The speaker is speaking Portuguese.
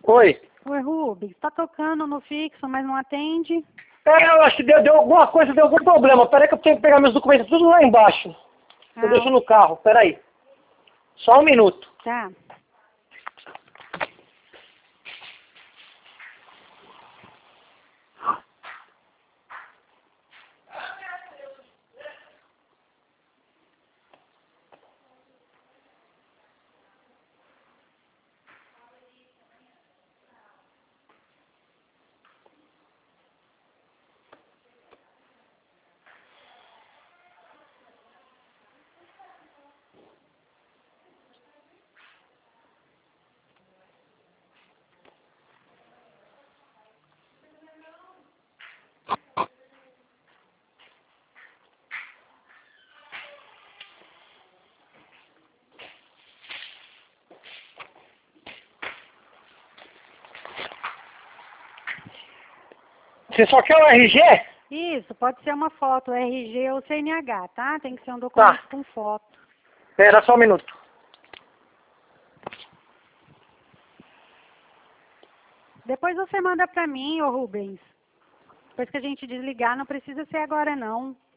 Oi. Oi, Rubens, tá tocando no fixo, mas não atende? Eu acho que deu alguma coisa, deu algum problema. Peraí que eu tenho que pegar meus documentos tudo lá embaixo. Eu deixo no carro, peraí. Só um minuto. Tá. Você só quer o RG? Isso, pode ser uma foto, RG ou CNH, tá? Tem que ser um documento com foto. Espera só um minuto. Depois você manda pra mim, ô Rubens. Depois que a gente desligar, não precisa ser agora não.